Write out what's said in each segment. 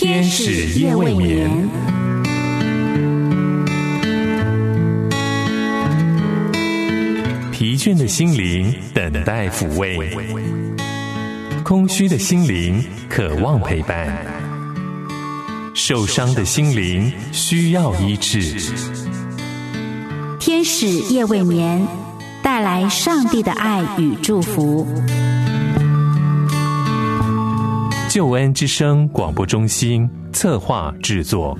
天使夜未眠。疲倦的心灵等待抚慰，空虚的心灵渴望陪伴，受伤的心灵需要医治。 天使夜未眠，带来上帝的爱与祝福。 救恩之声广播中心策划制作。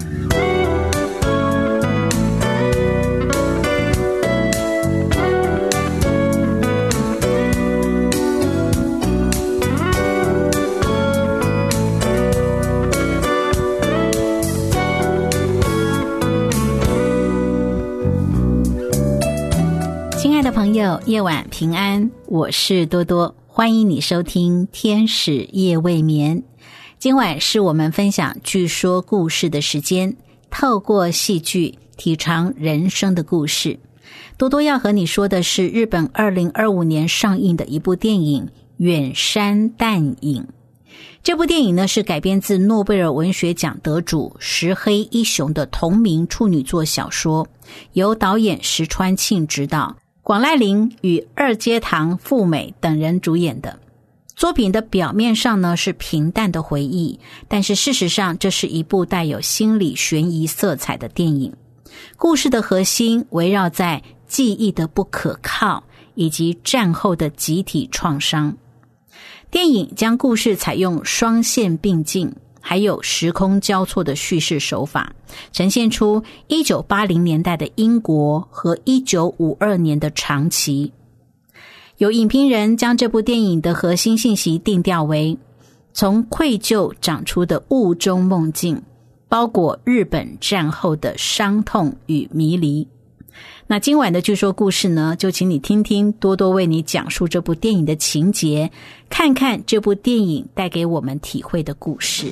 亲爱的朋友，夜晚平安，我是多多，欢迎你收听天使夜未眠。今晚是我们分享剧说故事的时间，透过戏剧体尝人生的故事。多多要和你说的是日本2025年上映的一部电影《远山淡影》。这部电影呢，是改编自诺贝尔文学奖得主石黑一雄的同名处女作小说，由导演石川庆执导，广濑铃与二阶堂富美等人主演的。作品的表面上呢是平淡的回忆，但是事实上这是一部带有心理悬疑色彩的电影。故事的核心围绕在记忆的不可靠以及战后的集体创伤。电影将故事采用双线并进还有时空交错的叙事手法，呈现出1980年代的英国和1952年的长崎。有影评人将这部电影的核心信息定调为从愧疚长出的雾中梦境，包裹日本战后的伤痛与迷离。那今晚的据说故事呢，就请你听听多多为你讲述这部电影的情节，看看这部电影带给我们体会的故事。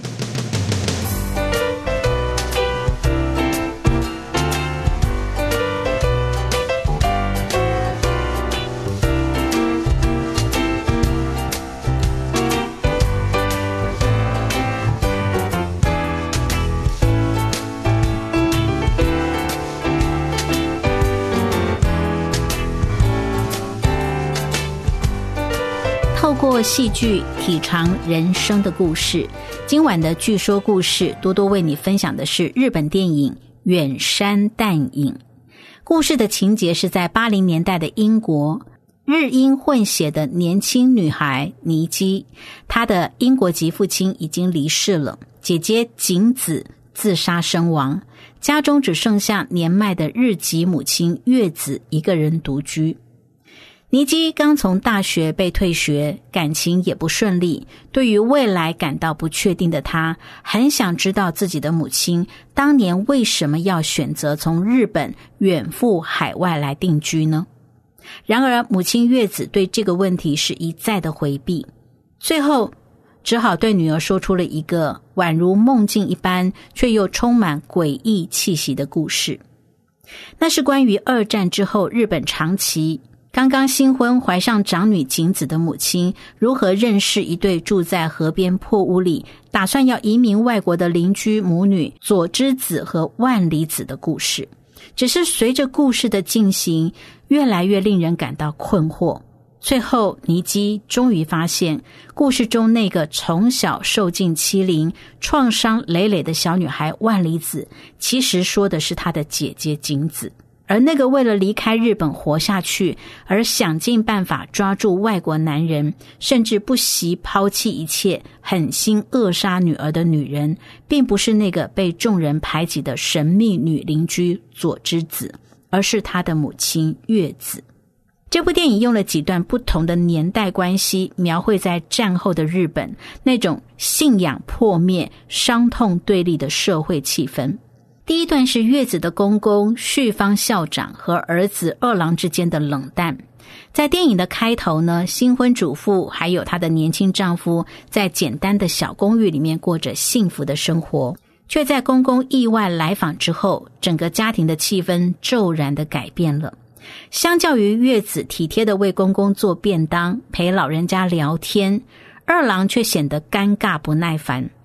透过戏剧体尝人生的故事，今晚的据说故事多多为你分享的是日本电影《远山淡影》。故事的情节是在80年代的英国，日英混血的年轻女孩尼基，她的英国籍父亲已经离世了，姐姐景子自杀身亡，家中只剩下年迈的日籍母亲月子一个人独居。尼基刚从大学被退学，感情也不顺利，对于未来感到不确定的他，很想知道自己的母亲当年为什么要选择从日本远赴海外来定居呢？然而母亲月子对这个问题是一再的回避，最后只好对女儿说出了一个宛如梦境一般却又充满诡异气息的故事。那是关于2战之后日本长崎刚刚新婚怀上长女景子的母亲如何认识一对住在河边破屋里打算要移民外国的邻居母女佐之子和万里子的故事。只是随着故事的进行，越来越令人感到困惑。最后尼基终于发现，故事中那个从小受尽欺凌创伤累累的小女孩万里子，其实说的是她的姐姐景子。而那个为了离开日本活下去而想尽办法抓住外国男人，甚至不惜抛弃一切狠心扼杀女儿的女人，并不是那个被众人排挤的神秘女邻居佐之子，而是她的母亲月子。这部电影用了几段不同的年代关系，描绘在战后的日本那种信仰破灭、伤痛对立的社会气氛。第一段是月子的公公旭方校长和儿子二郎之间的冷淡。在电影的开头呢，新婚主妇还有她的年轻丈夫在简单的小公寓里面过着幸福的生活，却在公公意外来访之后，整个家庭的气氛骤然的改变了。相较于月子体贴的为公公做便当，陪老人家聊天，二郎却显得尴尬不耐烦。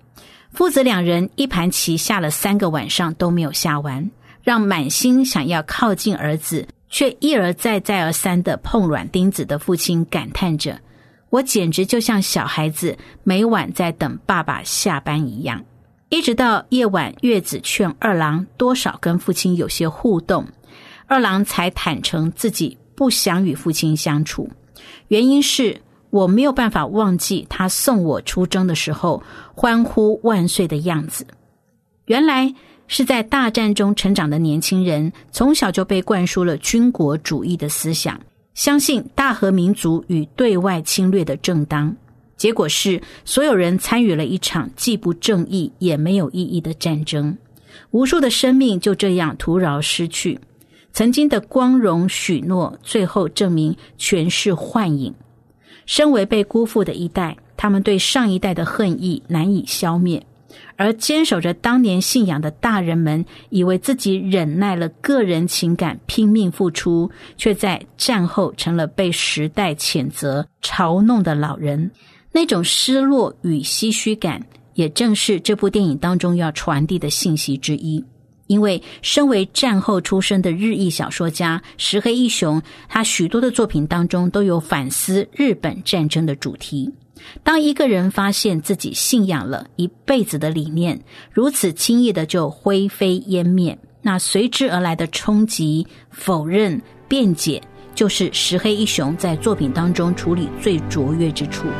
父子两人一盘棋下了3个晚上都没有下完，让满心想要靠近儿子却一而再再而三的碰软钉子的父亲感叹着，我简直就像小孩子每晚在等爸爸下班一样。一直到夜晚，月子劝二郎多少跟父亲有些互动，二郎才坦诚自己不想与父亲相处，原因是我没有办法忘记他送我出征的时候欢呼万岁的样子。原来是在大战中成长的年轻人，从小就被灌输了军国主义的思想，相信大和民族与对外侵略的正当。结果是所有人参与了一场既不正义也没有意义的战争，无数的生命就这样徒劳失去，曾经的光荣许诺最后证明全是幻影。身为被辜负的一代，他们对上一代的恨意难以消灭，而坚守着当年信仰的大人们以为自己忍耐了个人情感拼命付出，却在战后成了被时代谴责嘲弄的老人。那种失落与唏嘘感也正是这部电影当中要传递的信息之一。因为身为战后出身的日裔小说家石黑一雄，他许多的作品当中都有反思日本战争的主题。当一个人发现自己信仰了一辈子的理念如此轻易的就灰飞烟灭，那随之而来的冲击、否认、辩解，就是石黑一雄在作品当中处理最卓越之处。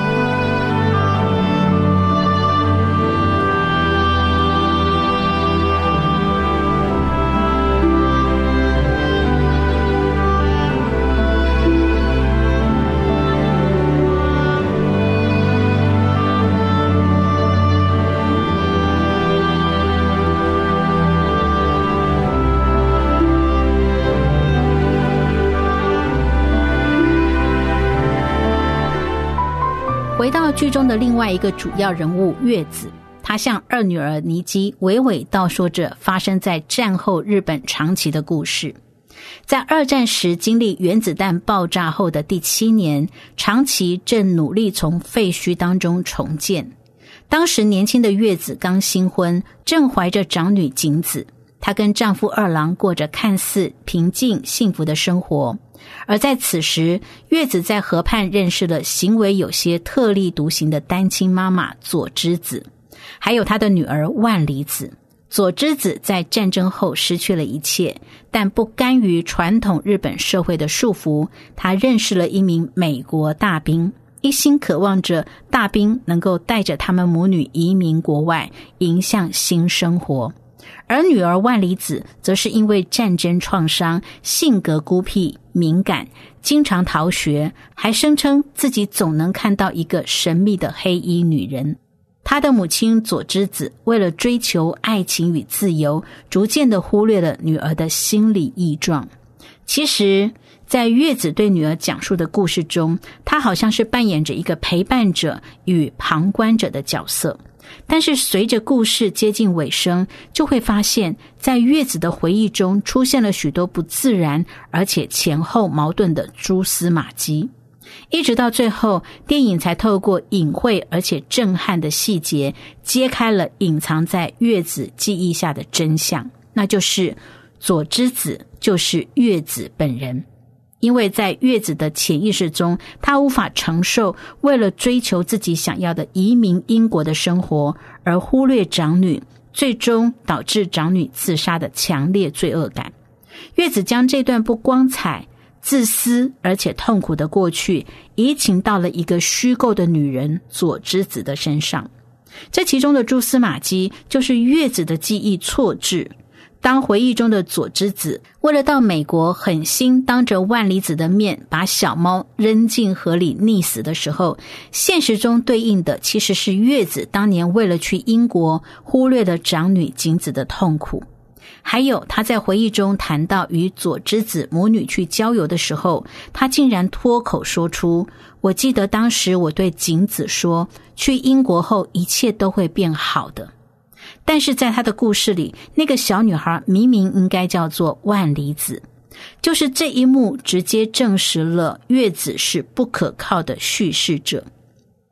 回到剧中的另外一个主要人物月子，她向二女儿尼基娓娓道说着发生在战后日本长崎的故事。在二战时经历原子弹爆炸后的第7年，长崎正努力从废墟当中重建。当时年轻的月子刚新婚，正怀着长女景子，她跟丈夫二郎过着看似平静幸福的生活。而在此时，月子在河畔认识了行为有些特立独行的单亲妈妈佐之子，还有她的女儿万里子。佐之子在战争后失去了一切，但不甘于传统日本社会的束缚，她认识了一名美国大兵，一心渴望着大兵能够带着他们母女移民国外，迎向新生活。而女儿万里子则是因为战争创伤，性格孤僻敏感，经常逃学，还声称自己总能看到一个神秘的黑衣女人。她的母亲佐之子为了追求爱情与自由，逐渐地忽略了女儿的心理异状。其实在月子对女儿讲述的故事中，她好像是扮演着一个陪伴者与旁观者的角色。但是随着故事接近尾声，就会发现在月子的回忆中出现了许多不自然而且前后矛盾的蛛丝马迹，一直到最后，电影才透过隐晦而且震撼的细节揭开了隐藏在月子记忆下的真相，那就是佐之子就是月子本人。因为在月子的潜意识中，她无法承受为了追求自己想要的移民英国的生活而忽略长女，最终导致长女自杀的强烈罪恶感。月子将这段不光彩、自私而且痛苦的过去移情到了一个虚构的女人佐之子的身上。这其中的蛛丝马迹就是月子的记忆错置。当回忆中的佐之子为了到美国狠心当着万里子的面把小猫扔进河里溺死的时候，现实中对应的其实是月子当年为了去英国忽略了长女景子的痛苦。还有他在回忆中谈到与佐之子母女去郊游的时候，他竟然脱口说出，我记得当时我对景子说，去英国后一切都会变好的。但是在他的故事里，那个小女孩明明应该叫做万里子。就是这一幕直接证实了月子是不可靠的叙事者。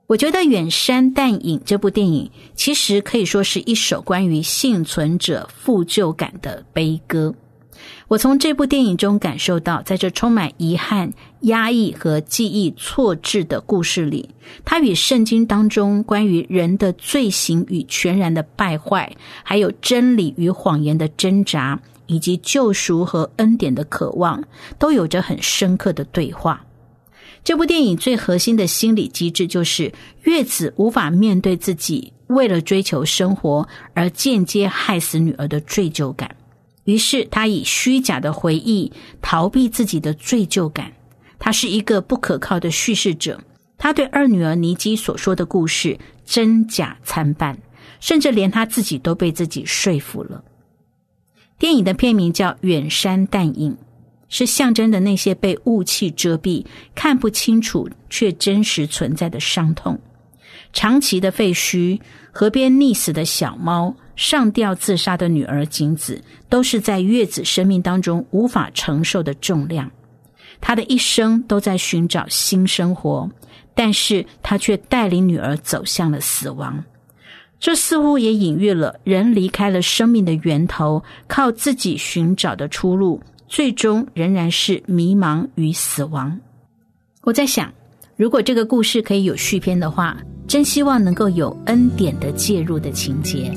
我觉得《远山淡影》这部电影其实可以说是一首关于幸存者负疚感的悲歌。我从这部电影中感受到，在这充满遗憾、压抑和记忆错置的故事里，它与圣经当中关于人的罪行与全然的败坏，还有真理与谎言的挣扎，以及救赎和恩典的渴望，都有着很深刻的对话。这部电影最核心的心理机制就是月子无法面对自己为了追求生活而间接害死女儿的罪疚感，于是他以虚假的回忆逃避自己的罪疚感。他是一个不可靠的叙事者，他对二女儿尼基所说的故事真假参半，甚至连他自己都被自己说服了。电影的片名叫《远山淡影》，是象征的那些被雾气遮蔽、看不清楚却真实存在的伤痛。长期的废墟、河边溺死的小猫、上吊自杀的女儿景子，都是在月子生命当中无法承受的重量。她的一生都在寻找新生活，但是她却带领女儿走向了死亡。这似乎也隐喻了人离开了生命的源头，靠自己寻找的出路，最终仍然是迷茫与死亡。我在想，如果这个故事可以有续篇的话，真希望能够有恩典的介入的情节。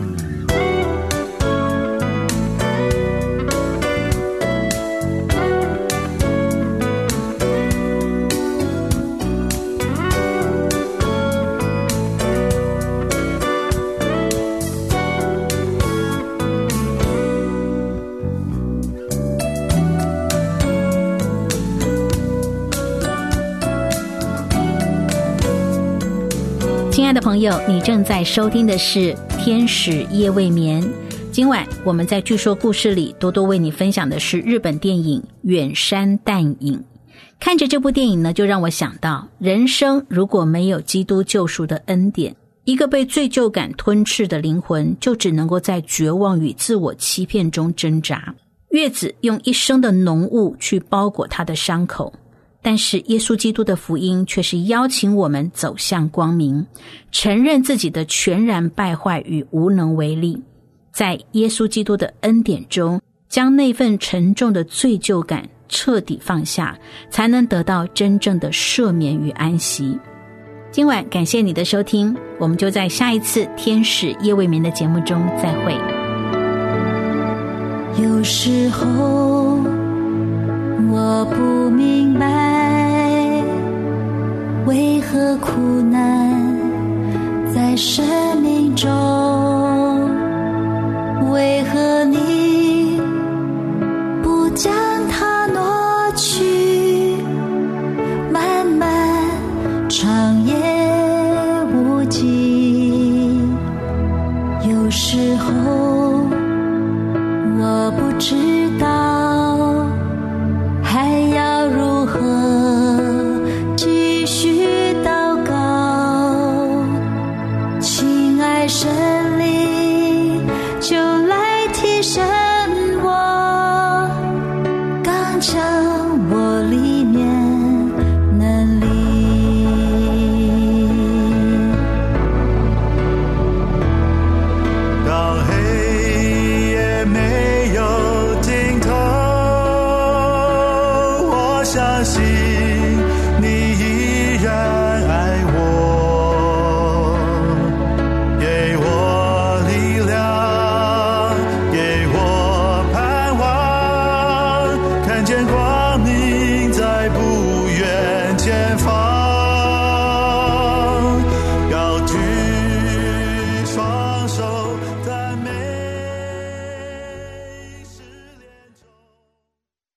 亲爱的朋友，你正在收听的是天使夜未眠。今晚我们在据说故事里多多为你分享的是日本电影《远山淡影》。看着这部电影呢，就让我想到，人生如果没有基督救赎的恩典，一个被罪疚感吞噬的灵魂就只能够在绝望与自我欺骗中挣扎。月子用一生的浓雾去包裹他的伤口，但是耶稣基督的福音却是邀请我们走向光明，承认自己的全然败坏与无能为力，在耶稣基督的恩典中，将那份沉重的罪疚感彻底放下，才能得到真正的赦免与安息。今晚感谢你的收听，我们就在下一次天使夜未眠的节目中再会。 有时候我不明白，为何苦难在生命中，为何你不将它挪去，漫漫长夜无际。有时候我不知道还要如何继续祷告，亲爱神灵就来提升我，刚强我里面能力。 当黑夜没有尽头，我相信你依然爱我，给我力量，给我盼望，看见光明在不远前方。